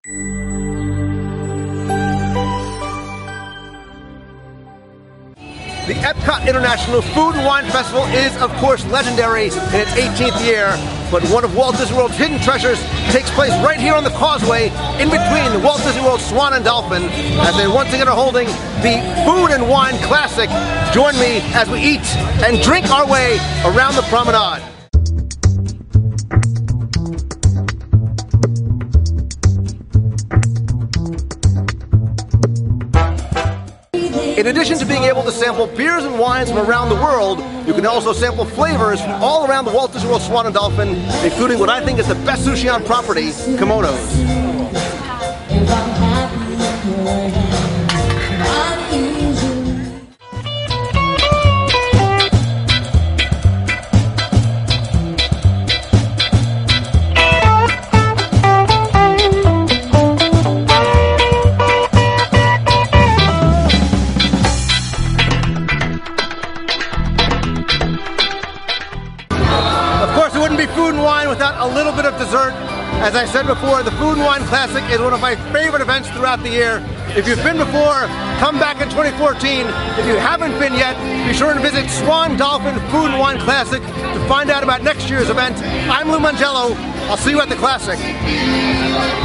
The Epcot International Food and Wine Festival is, of course, legendary in its 18th year, but one of Walt Disney World's hidden treasures takes place right here on the causeway in between the Walt Disney World Swan and Dolphin, as they once again are holding the Food and Wine Classic. Join me as we eat and drink our way around the promenade. In addition to being able to sample beers and wines from around the world, you can also sample flavors from all around the Walt Disney World Swan and Dolphin, including what I think is the best sushi on property, kimonos. Food and wine without a little bit of dessert. As I said before, the Food and Wine Classic is one of my favorite events throughout the year. If you've been before, come back in 2014. If you haven't been yet, be sure to visit Swan Dolphin Food and Wine Classic to find out about next year's event. I'm Lou Mongello. I'll see you at the Classic.